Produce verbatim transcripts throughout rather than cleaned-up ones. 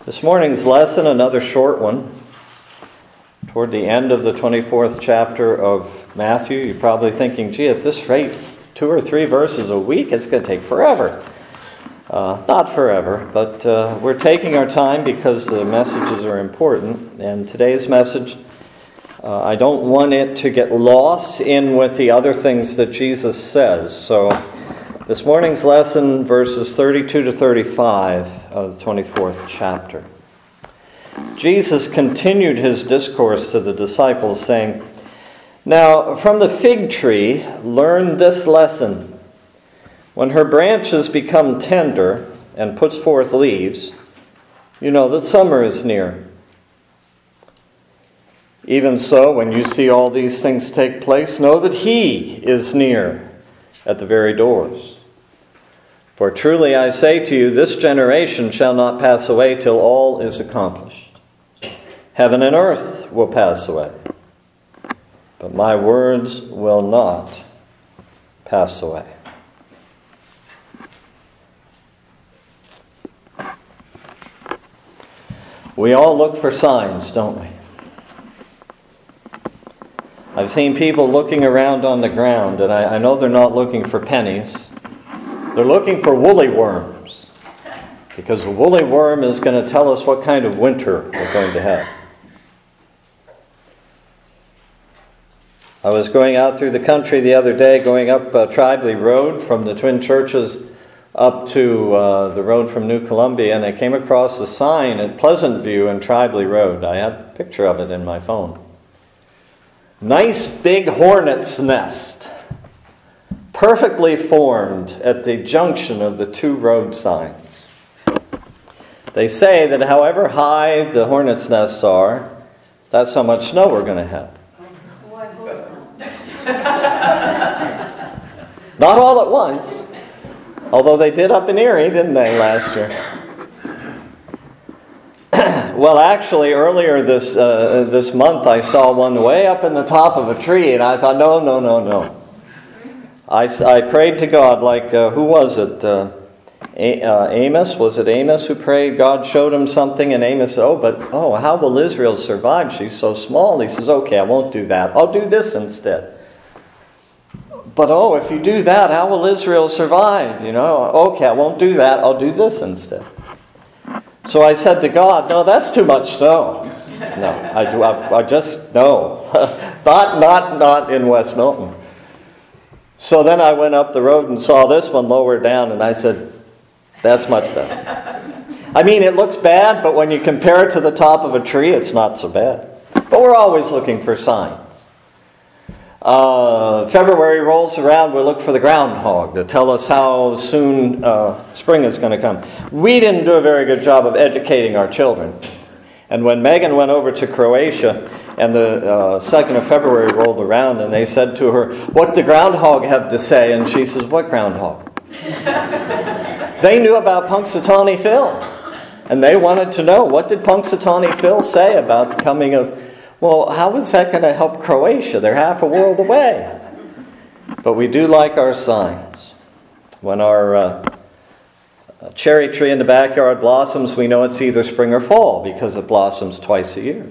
This morning's lesson, another short one, toward the end of the twenty-fourth chapter of Matthew. You're probably thinking, gee, at this rate, two or three verses a week, it's going to take forever. Uh, not forever, but uh, we're taking our time because the messages are important. And today's message, uh, I don't want it to get lost in with the other things that Jesus says. So this morning's lesson, verses thirty-two to thirty-five of the twenty-fourth chapter. Jesus continued his discourse to the disciples, saying, "Now from the fig tree learn this lesson. When her branches become tender and puts forth leaves, you know that summer is near. Even so, when you see all these things take place, know that he is near at the very doors. For truly I say to you, this generation shall not pass away till all is accomplished. Heaven and earth will pass away, but my words will not pass away." We all look for signs, don't we? I've seen people looking around on the ground, and I, I know they're not looking for pennies. They're looking for woolly worms, because a woolly worm is going to tell us what kind of winter we're going to have. I was going out through the country the other day, going up uh, Tribely Road from the Twin Churches up to uh, the road from New Columbia, and I came across a sign at Pleasant View and Tribely Road. I have a picture of it in my phone. Nice big hornet's nest, perfectly formed at the junction of the two road signs. They say that however high the hornet's nests are, that's how much snow we're going to have. Not all at once. Although they did up in Erie, didn't they, last year? Well, actually, earlier this uh, this month, I saw one way up in the top of a tree, and I thought, no, no, no, no. I, I prayed to God, like, uh, who was it? Uh, A- uh, Amos? Was it Amos who prayed? God showed him something, and Amos said, oh, but, oh, how will Israel survive? She's so small. He says, okay, I won't do that. I'll do this instead. But, oh, if you do that, how will Israel survive? You know, okay, I won't do that. I'll do this instead. So I said to God, no, that's too much snow. No, I do. I, I just, no. not, not, not in West Milton. So then I went up the road and saw this one lower down, and I said, that's much better. I mean, it looks bad, but when you compare it to the top of a tree, it's not so bad. But we're always looking for signs. Uh, February rolls around, we look for the groundhog to tell us how soon uh, spring is going to come. We didn't do a very good job of educating our children. And when Megan went over to Croatia, and the uh, second of February rolled around, and they said to her, what did the groundhog have to say? And she says, what groundhog? They knew about Punxsutawney Phil. And they wanted to know, what did Punxsutawney Phil say about the coming of... Well, how is that going to help Croatia? They're half a world away. But we do like our signs. When our uh, cherry tree in the backyard blossoms, we know it's either spring or fall because it blossoms twice a year.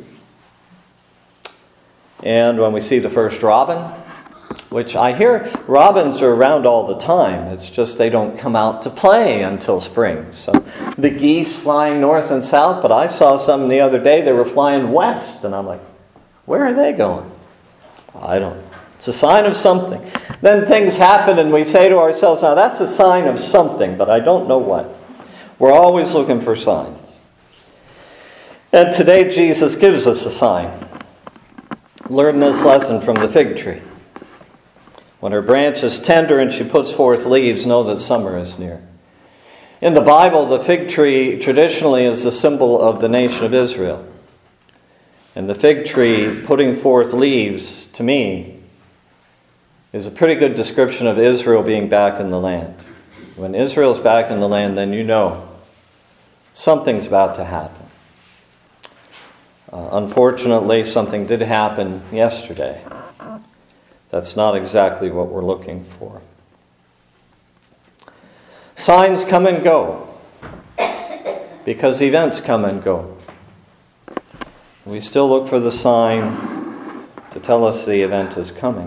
And when we see the first robin, which I hear robins are around all the time. It's just they don't come out to play until spring. So the geese flying north and south, but I saw some the other day, they were flying west. And I'm like, where are they going? I don't know. It's a sign of something. Then things happen and we say to ourselves, now that's a sign of something, but I don't know what. We're always looking for signs. And today Jesus gives us a sign. Learn this lesson from the fig tree. When her branch is tender and she puts forth leaves, know that summer is near. In the Bible, the fig tree traditionally is a symbol of the nation of Israel. And the fig tree putting forth leaves, to me, is a pretty good description of Israel being back in the land. When Israel's back in the land, then you know something's about to happen. Uh, unfortunately, something did happen yesterday. That's not exactly what we're looking for. Signs come and go. because events come and go. We still look for the sign to tell us the event is coming.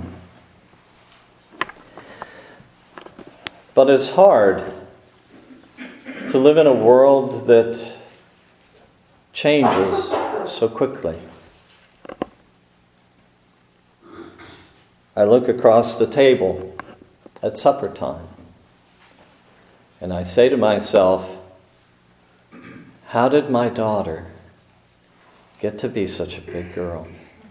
But it's hard to live in a world that changes so quickly. I look across the table at supper time, and I say to myself, how did my daughter get to be such a big girl?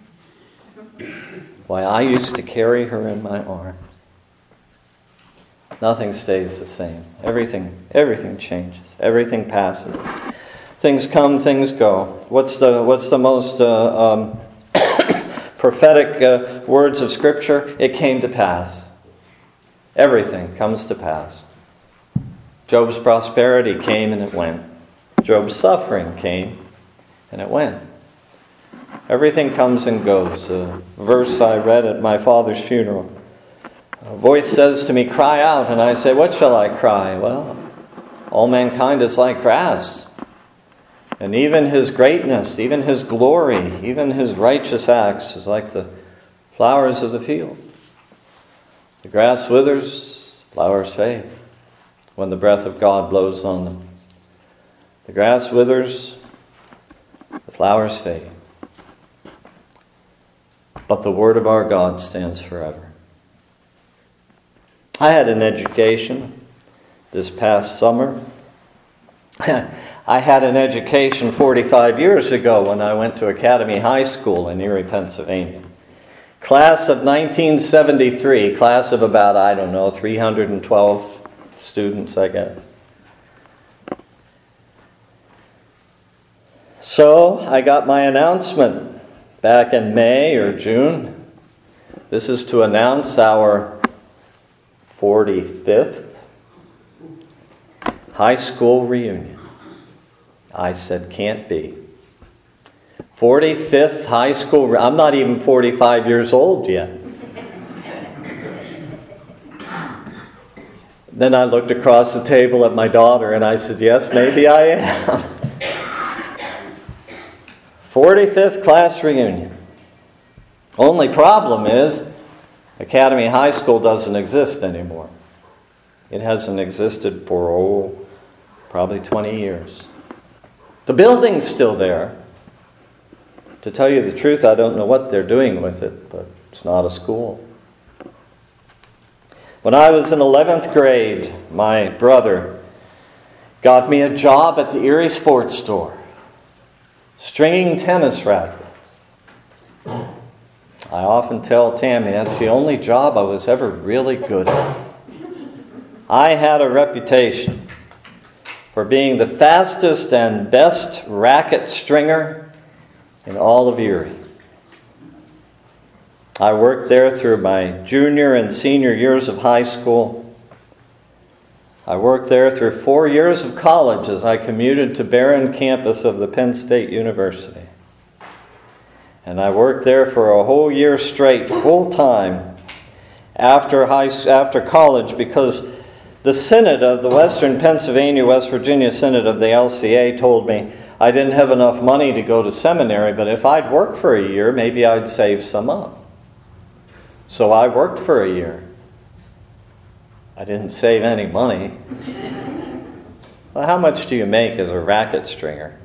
Why, I used to carry her in my arms. Nothing stays the same. Everything, everything changes. Everything passes. Things come, things go. What's the what's the most uh, um, prophetic uh, words of Scripture? It came to pass. Everything comes to pass. Job's prosperity came and it went. Job's suffering came and it went. Everything comes and goes. A verse I read at my father's funeral. A voice says to me, cry out. And I say, what shall I cry? Well, all mankind is like grass. And even his greatness, even his glory, even his righteous acts is like the flowers of the field. The grass withers, flowers fade when the breath of God blows on them. The grass withers, the flowers fade. But the word of our God stands forever. I had an education this past summer. I had an education forty-five years ago when I went to Academy High School in Erie, Pennsylvania. Class of nineteen seventy-three, class of about, I don't know, three hundred twelve students, I guess. So I got my announcement back in May or June. This is to announce our forty-fifth high school reunion. I said, can't be. forty-fifth high school re- I'm not even forty-five years old yet. Then I looked across the table at my daughter and I said, yes, maybe I am. forty-fifth class reunion. Only problem is Academy High School doesn't exist anymore. It hasn't existed for, oh, probably twenty years. The building's still there. To tell you the truth, I don't know what they're doing with it, but it's not a school. When I was in eleventh grade, my brother got me a job at the Erie Sports Store, stringing tennis rackets. I often tell Tammy that's the only job I was ever really good at. I had a reputation for being the fastest and best racket stringer in all of Erie. I worked there through my junior and senior years of high school. I worked there through four years of college as I commuted to Barron campus of the Penn State University. And I worked there for a whole year straight, full time, after high, after college, because the Synod of the Western Pennsylvania, West Virginia Synod of the L C A told me I didn't have enough money to go to seminary, but if I'd work for a year, maybe I'd save some up. So I worked for a year. I didn't save any money. Well, how much do you make as a racket stringer?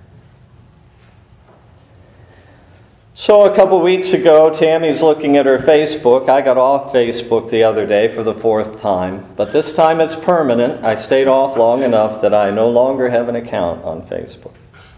So a couple weeks ago, Tammy's looking at her Facebook. I got off Facebook the other day for the fourth time, but this time it's permanent. I stayed off long enough that I no longer have an account on Facebook.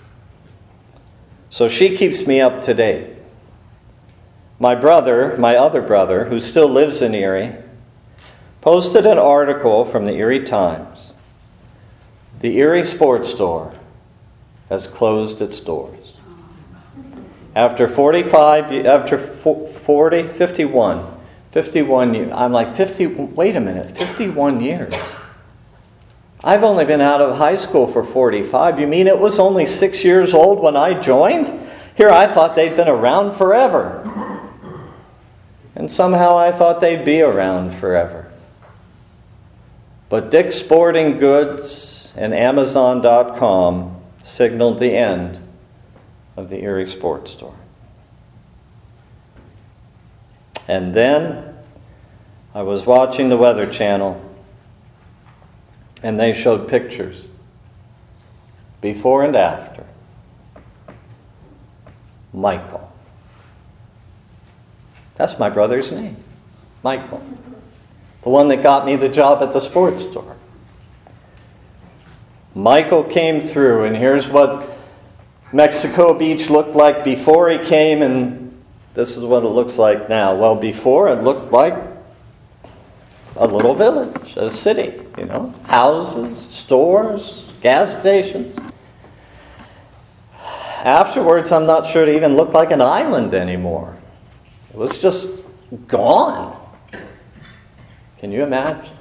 So she keeps me up to date. My brother, my other brother, who still lives in Erie, posted an article from the Erie Times. The Erie Sports Store has closed its doors. After forty-five, after forty, fifty-one, fifty-one years. I'm like, fifty, wait a minute, fifty-one years. I've only been out of high school for forty-five. You mean it was only six years old when I joined? Here, I thought they'd been around forever. And somehow I thought they'd be around forever. But Dick's Sporting Goods and Amazon dot com signaled the end of the Erie Sports Store. And then I was watching the Weather Channel, and they showed pictures, before and after. Michael. That's my brother's name, Michael. The one that got me the job at the sports store. Michael came through, and here's what Mexico Beach looked like before he came, and this is what it looks like now. Well, before it looked like a little village, a city, you know, houses, stores, gas stations. Afterwards, I'm not sure it even looked like an island anymore. It was just gone. Can you imagine?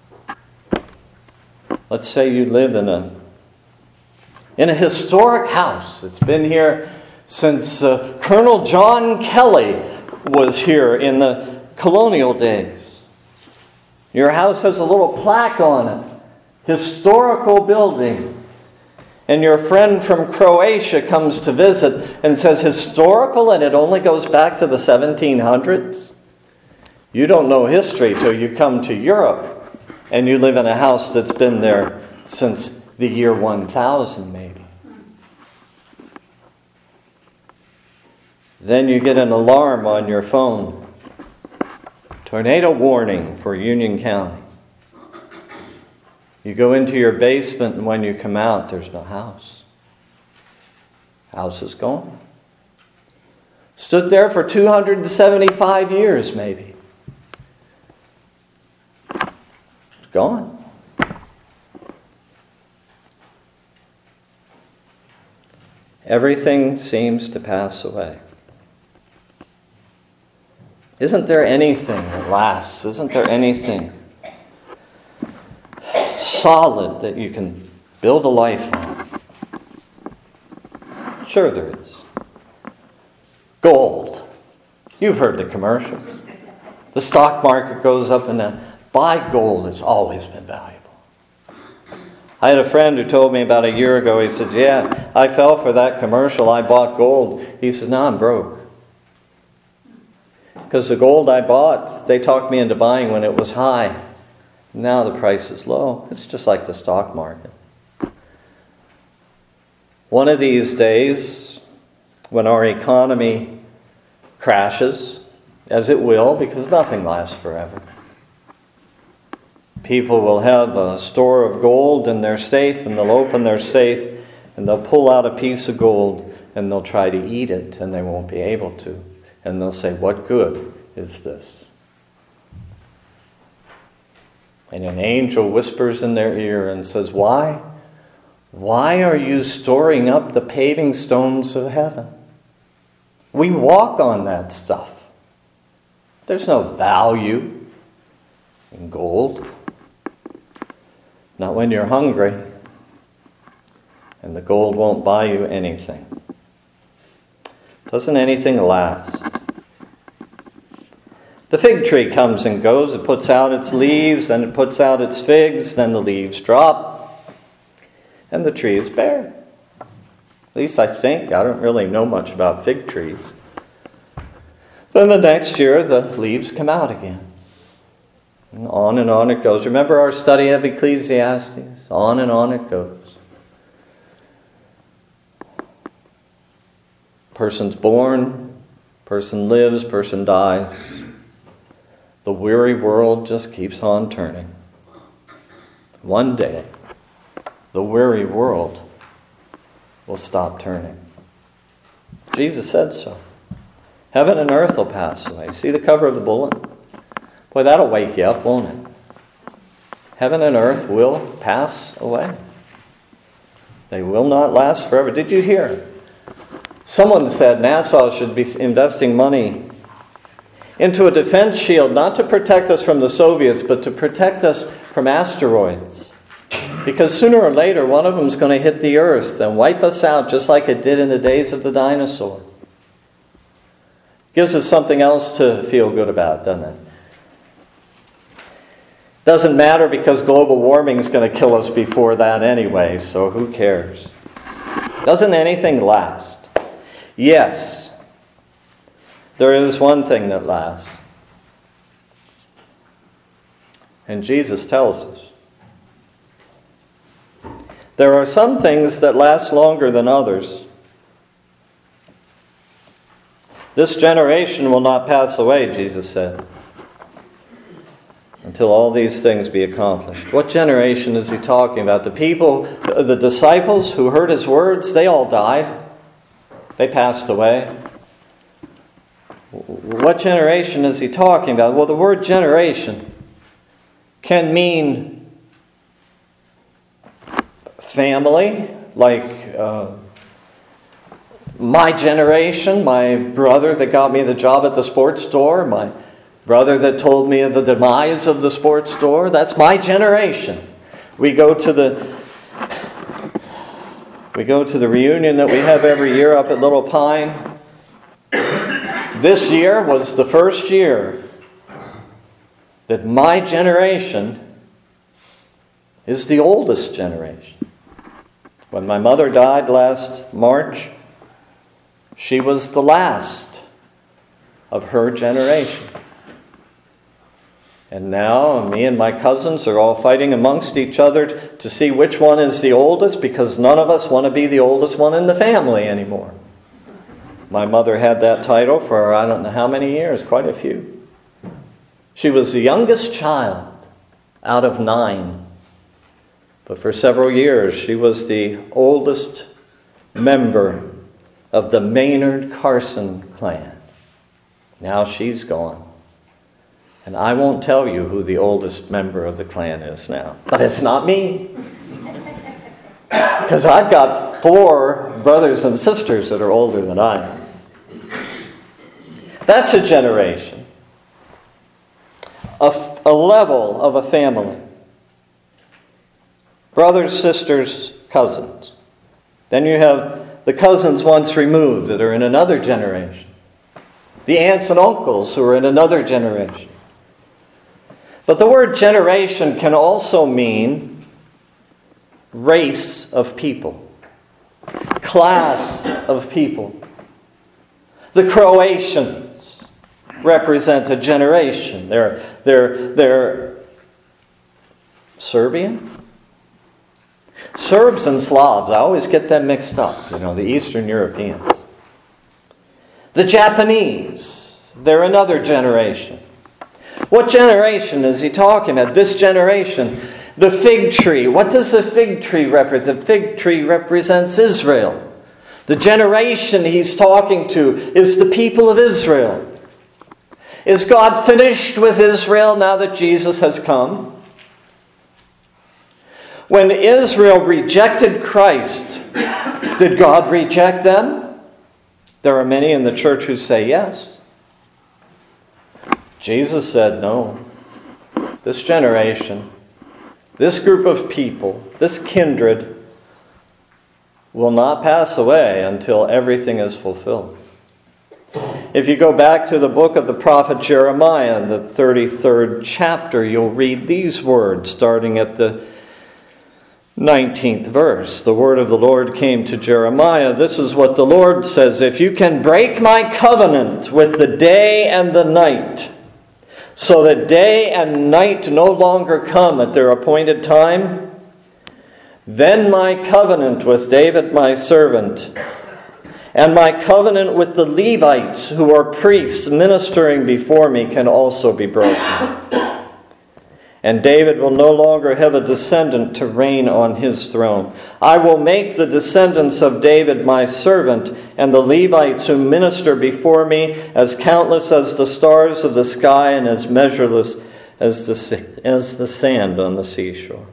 Let's say you live in a in a historic house. It's been here since uh, Colonel John Kelly was here in the colonial days. Your house has a little plaque on it, historical building. And your friend from Croatia comes to visit and says, historical, and it only goes back to the seventeen hundreds? You don't know history till you come to Europe and you live in a house that's been there since the year one thousand, maybe. Then you get an alarm on your phone. Tornado warning for Union County. You go into your basement, and when you come out, there's no house. House is gone. Stood there for two hundred seventy-five years, maybe. It's gone. Everything seems to pass away. Isn't there anything that lasts? Isn't there anything solid that you can build a life on? Sure there is. Gold. You've heard the commercials. The stock market goes up and down. Buy gold has always been valuable. I had a friend who told me about a year ago, he said, yeah, I fell for that commercial, I bought gold. He says, now I'm broke. Because the gold I bought, they talked me into buying when it was high. Now the price is low. It's just like the stock market. One of these days, when our economy crashes, as it will, because nothing lasts forever, people will have a store of gold in their safe, and they'll open their safe, and they'll pull out a piece of gold, and they'll try to eat it, and they won't be able to. And they'll say, what good is this? And an angel whispers in their ear and says, why? Why are you storing up the paving stones of heaven? We walk on that stuff. There's no value in gold. Not when you're hungry. And the gold won't buy you anything. Doesn't anything last? The fig tree comes and goes. It puts out its leaves, then it puts out its figs, then the leaves drop, and the tree is bare. At least I think. I don't really know much about fig trees. Then the next year, the leaves come out again. And on and on it goes. Remember our study of Ecclesiastes? On and on it goes. Person's born, person lives, person dies. The weary world just keeps on turning. One day, the weary world will stop turning. Jesus said so. Heaven and earth will pass away. See the cover of the bulletin? Boy, that'll wake you up, won't it? Heaven and earth will pass away. They will not last forever. Did you hear? Someone said NASA should be investing money into a defense shield, not to protect us from the Soviets, but to protect us from asteroids. Because sooner or later, one of them is going to hit the earth and wipe us out just like it did in the days of the dinosaur. Gives us something else to feel good about, doesn't it? Doesn't matter because global warming is going to kill us before that anyway, so who cares? Doesn't anything last? Yes. There is one thing that lasts. And Jesus tells us. There are some things that last longer than others. This generation will not pass away, Jesus said, until all these things be accomplished. What generation is he talking about? The people, the disciples who heard his words, they all died. They passed away. What generation is he talking about? Well, the word generation can mean family, like uh, my generation, my brother that got me the job at the sports store, my brother that told me of the demise of the sports store. That's my generation. We go to the we go to the reunion that we have every year up at Little Pine. This year was the first year that my generation is the oldest generation. When my mother died last March, she was the last of her generation. And now me and my cousins are all fighting amongst each other to see which one is the oldest, because none of us want to be the oldest one in the family anymore. My mother had that title for I don't know how many years, quite a few. She was the youngest child out of nine. But for several years, she was the oldest member of the Maynard Carson clan. Now she's gone. And I won't tell you who the oldest member of the clan is now. But it's not me. Because I've got four brothers and sisters that are older than I am. That's a generation. A, a level of a family. Brothers, sisters, cousins. Then you have the cousins once removed that are in another generation. The aunts and uncles who are in another generation. But the word generation can also mean race of people. Class of people. The Croatians represent a generation. They're, they're, they're Serbian? Serbs and Slavs, I always get them mixed up, you know, the Eastern Europeans. The Japanese, they're another generation. What generation is he talking about? This generation. The fig tree. What does the fig tree represent? The fig tree represents Israel. The generation he's talking to is the people of Israel. Is God finished with Israel now that Jesus has come? When Israel rejected Christ, did God reject them? There are many in the church who say yes. Jesus said no. This generation, this group of people, this kindred will not pass away until everything is fulfilled. If you go back to the book of the prophet Jeremiah, the thirty-third chapter, you'll read these words starting at the nineteenth verse. The word of the Lord came to Jeremiah. This is what the Lord says: if you can break my covenant with the day and the night, so that day and night no longer come at their appointed time, then my covenant with David my servant, and my covenant with the Levites who are priests ministering before me, can also be broken. And David will no longer have a descendant to reign on his throne. I will make the descendants of David my servant, and the Levites who minister before me, as countless as the stars of the sky and as measureless as the, as the sand on the seashore.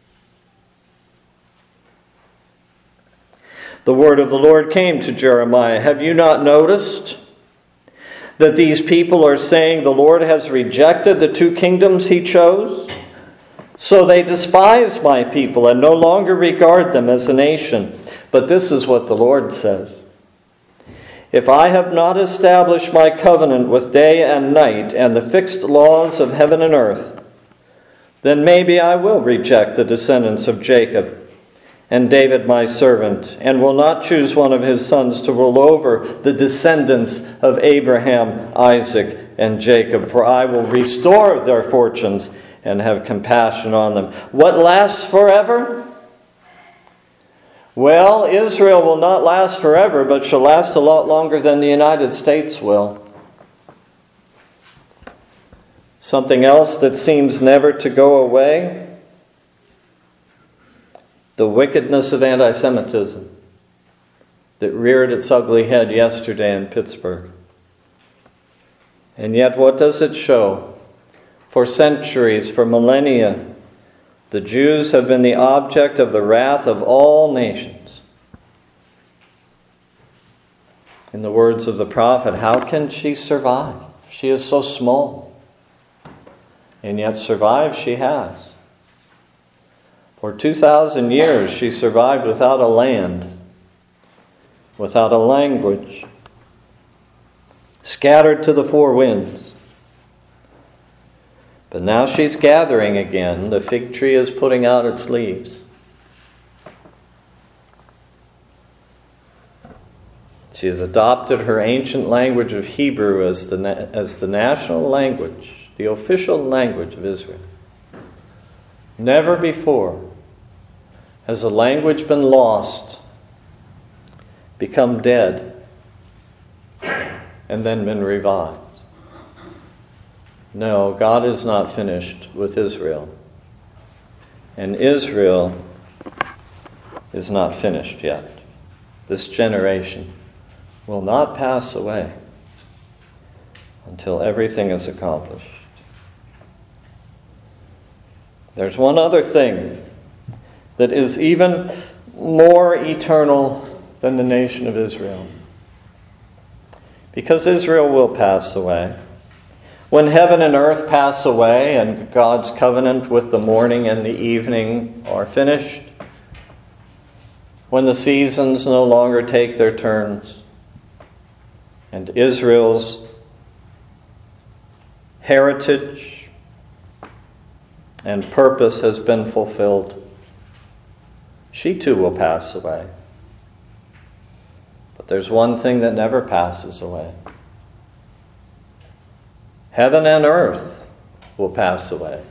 The word of the Lord came to Jeremiah. Have you not noticed that these people are saying the Lord has rejected the two kingdoms he chose? So they despise my people and no longer regard them as a nation. But this is what the Lord says: if I have not established my covenant with day and night and the fixed laws of heaven and earth, then maybe I will reject the descendants of Jacob and David my servant, and will not choose one of his sons to rule over the descendants of Abraham, Isaac, and Jacob, for I will restore their fortunes and have compassion on them. What lasts forever? Well, Israel will not last forever, but shall last a lot longer than the United States will. Something else that seems never to go away: the wickedness of anti-Semitism that reared its ugly head yesterday in Pittsburgh. And yet, what does it show? For centuries, for millennia, the Jews have been the object of the wrath of all nations. In the words of the prophet, how can she survive? She is so small. And yet survive she has. For two thousand years she survived without a land, without a language, scattered to the four winds. But now she's gathering again. The fig tree is putting out its leaves. She has adopted her ancient language of Hebrew as the, na- as the national language, the official language of Israel. Never before has a language been lost, become dead, and then been revived. No, God is not finished with Israel. And Israel is not finished yet. This generation will not pass away until everything is accomplished. There's one other thing that is even more eternal than the nation of Israel. Because Israel will pass away. When heaven and earth pass away and God's covenant with the morning and the evening are finished, when the seasons no longer take their turns, and Israel's heritage and purpose has been fulfilled, she too will pass away. But there's one thing that never passes away. Heaven and earth will pass away.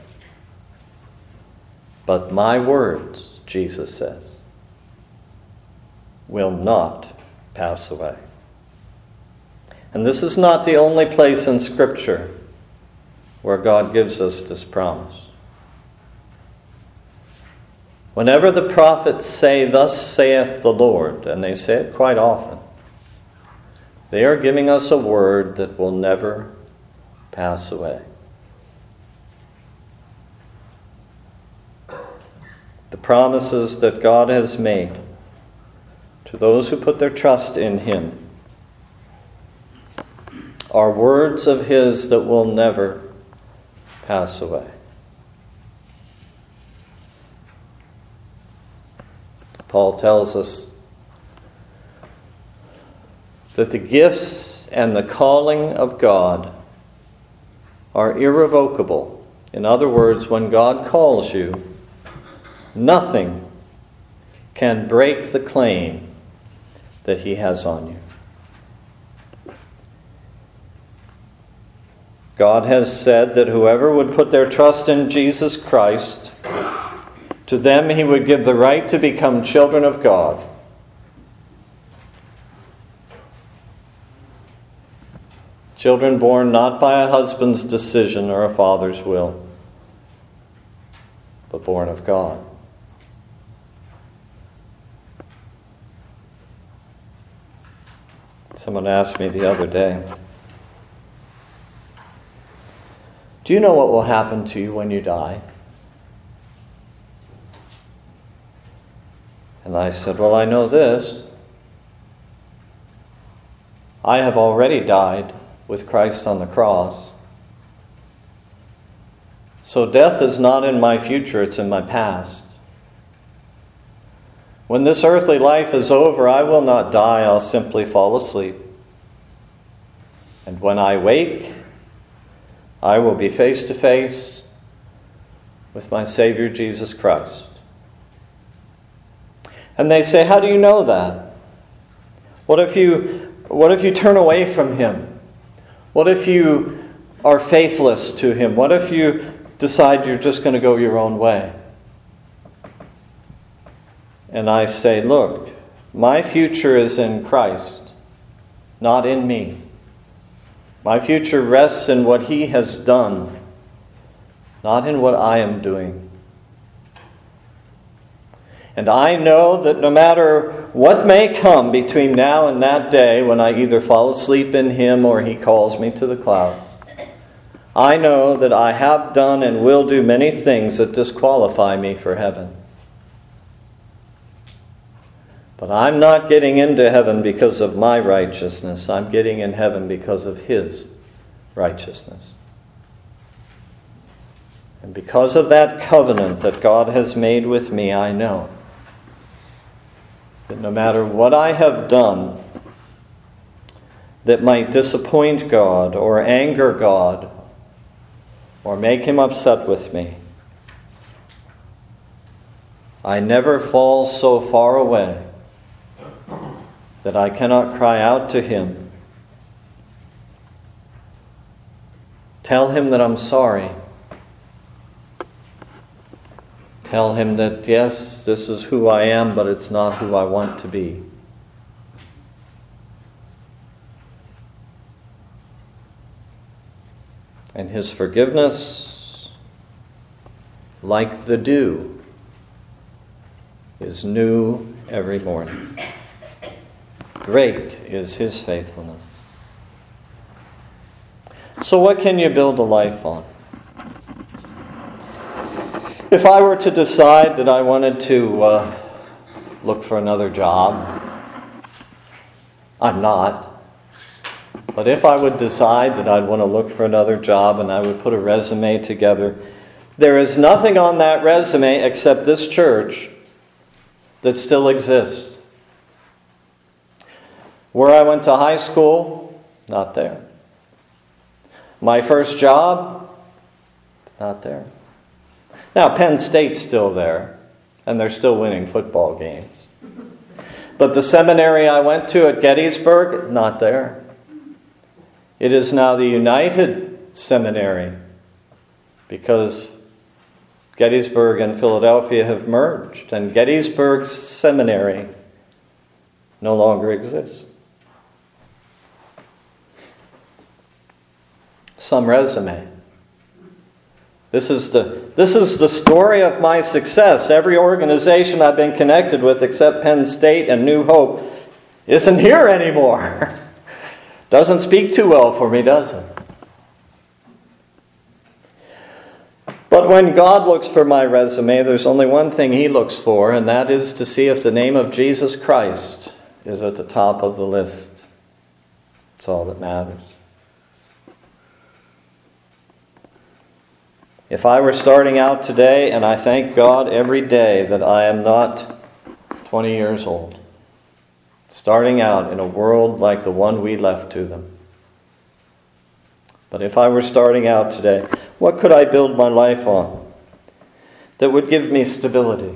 But my words, Jesus says, will not pass away. And this is not the only place in Scripture where God gives us this promise. Whenever the prophets say, "Thus saith the Lord," and they say it quite often, they are giving us a word that will never pass away. The promises that God has made to those who put their trust in Him are words of His that will never pass away. Paul tells us that the gifts and the calling of God are irrevocable. In other words, when God calls you, nothing can break the claim that He has on you. God has said that whoever would put their trust in Jesus Christ, to them He would give the right to become children of God. Children born not by a husband's decision or a father's will, but born of God. Someone asked me the other day, "Do you know what will happen to you when you die?" And I said, "Well, I know this. I have already died with Christ on the cross. So death is not in my future, it's in my past. When this earthly life is over, I will not die, I'll simply fall asleep. And when I wake, I will be face to face with my Savior Jesus Christ." And they say, how do you know that? What if you, what if you turn away from Him? What if you are faithless to Him? What if you decide you're just going to go your own way? And I say, look, my future is in Christ, not in me. My future rests in what He has done, not in what I am doing. And I know that no matter what may come between now and that day when I either fall asleep in Him or He calls me to the clouds, I know that I have done and will do many things that disqualify me for heaven. But I'm not getting into heaven because of my righteousness. I'm getting in heaven because of His righteousness. And because of that covenant that God has made with me, I know that no matter what I have done that might disappoint God or anger God or make Him upset with me, I never fall so far away that I cannot cry out to Him, tell Him that I'm sorry, tell Him that, yes, this is who I am, but it's not who I want to be. And His forgiveness, like the dew, is new every morning. Great is His faithfulness. So what can you build a life on? If I were to decide that I wanted to uh, look for another job, I'm not. But if I would decide that I'd want to look for another job and I would put a resume together, there is nothing on that resume except this church that still exists. Where I went to high school, not there. My first job, not there. Now, Penn State's still there, and they're still winning football games. But the seminary I went to at Gettysburg, not there. It is now the United Seminary, because Gettysburg and Philadelphia have merged, and Gettysburg's seminary no longer exists. Some resume. This is the this is the story of my success. Every organization I've been connected with except Penn State and New Hope isn't here anymore. Doesn't speak too well for me, does it? But when God looks for my resume, there's only one thing He looks for, and that is to see if the name of Jesus Christ is at the top of the list. That's all that matters. If I were starting out today, and I thank God every day that I am not twenty years old, starting out in a world like the one we left to them. But if I were starting out today, what could I build my life on that would give me stability?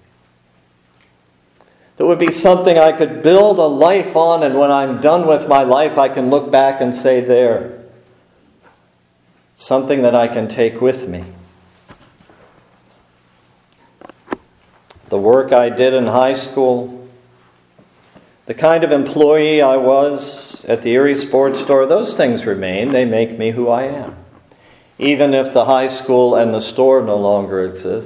That would be something I could build a life on, and when I'm done with my life, I can look back and say, there. Something that I can take with me. The work I did in high school, the kind of employee I was at the Erie Sports Store, those things remain. They make me who I am. Even if the high school and the store no longer exist.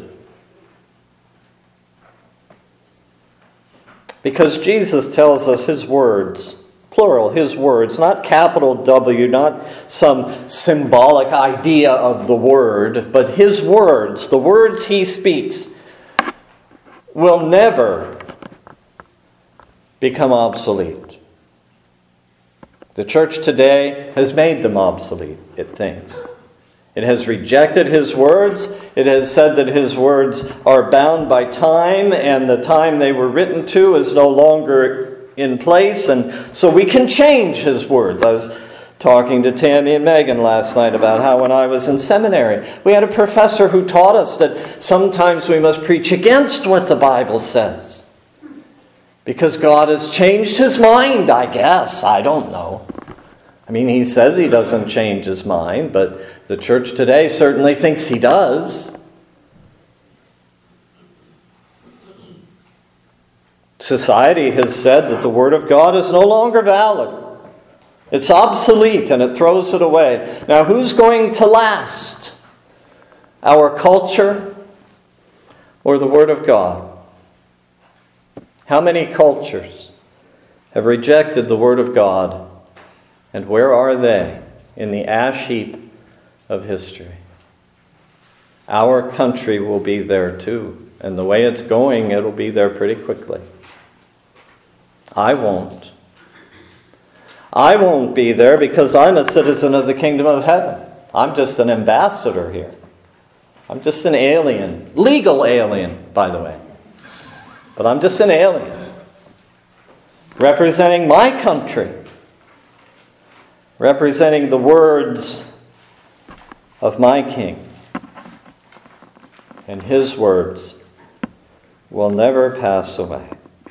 Because Jesus tells us His words, plural, His words, not capital W, not some symbolic idea of the word, but His words, the words He speaks, will never become obsolete. The church today has made them obsolete, it thinks. It has rejected His words. It has said that His words are bound by time, and the time they were written to is no longer in place, and so we can change His words. I was talking to Tammy and Megan last night about how when I was in seminary, we had a professor who taught us that sometimes we must preach against what the Bible says. Because God has changed his mind, I guess. I don't know. I mean, he says he doesn't change his mind, but the church today certainly thinks he does. Society has said that the Word of God is no longer valid. It's obsolete and it throws it away. Now, who's going to last? Our culture or the Word of God? How many cultures have rejected the Word of God? And where are they? In the ash heap of history. Our country will be there too. And the way it's going, it'll be there pretty quickly. I won't. I won't be there because I'm a citizen of the kingdom of heaven. I'm just an ambassador here. I'm just an alien. Legal alien, by the way. But I'm just an alien. Representing my country. Representing the words of my King. And his words will never pass away.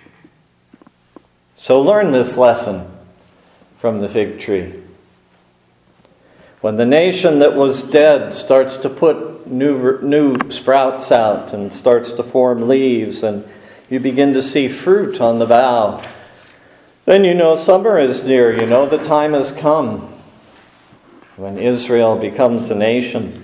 So learn this lesson from the fig tree. When the nation that was dead starts to put new, new sprouts out and starts to form leaves and you begin to see fruit on the bough, then you know summer is near. You know the time has come when Israel becomes a nation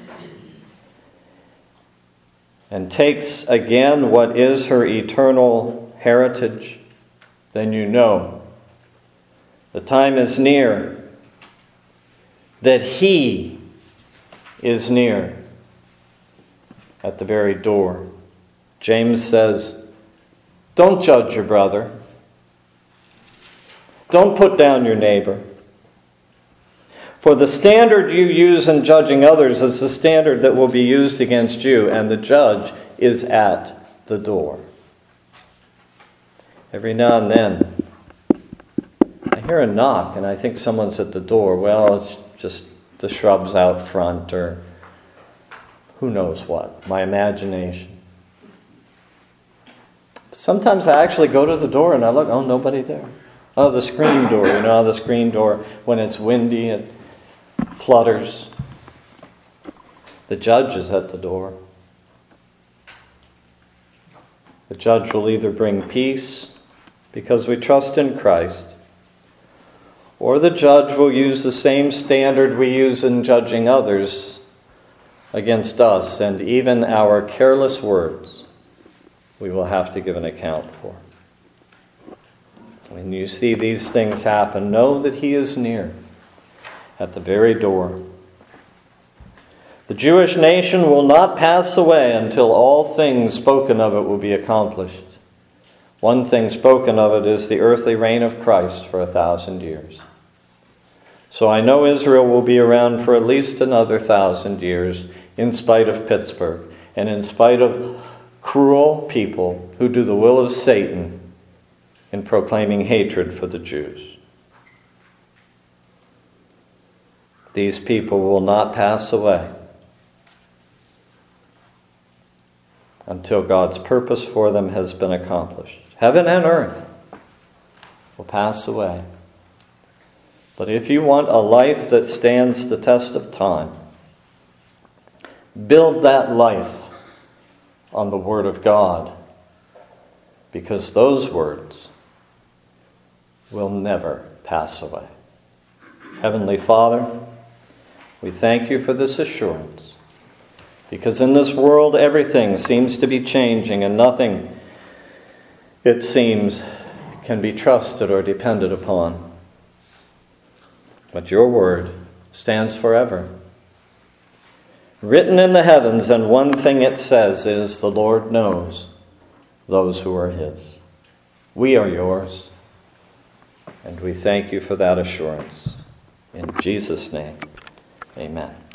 and takes again what is her eternal heritage. Then you know the time is near, that he is near at the very door. James says, don't judge your brother. Don't put down your neighbor. For the standard you use in judging others is the standard that will be used against you, and the judge is at the door. Every now and then, I hear a knock and I think someone's at the door. Well, it's just the shrubs out front or who knows what, my imagination. Sometimes I actually go to the door and I look, oh, nobody there. Oh, the screen door, you know, the screen door, when it's windy, it flutters. The judge is at the door. The judge will either bring peace because we trust in Christ, or the judge will use the same standard we use in judging others against us, and even our careless words we will have to give an account for. When you see these things happen, know that he is near, at the very door. The Jewish nation will not pass away until all things spoken of it will be accomplished. One thing spoken of it is the earthly reign of Christ for a thousand years. So I know Israel will be around for at least another thousand years, in spite of Pittsburgh, and in spite of cruel people who do the will of Satan in proclaiming hatred for the Jews. These people will not pass away until God's purpose for them has been accomplished. Heaven and earth will pass away. But if you want a life that stands the test of time, build that life on the Word of God, because those words will never pass away. Heavenly Father, we thank you for this assurance, because in this world everything seems to be changing and nothing, it seems, can be trusted or depended upon. But your word stands forever. Written in the heavens, and one thing it says is, the Lord knows those who are his. We are yours, and we thank you for that assurance. In Jesus' name, amen.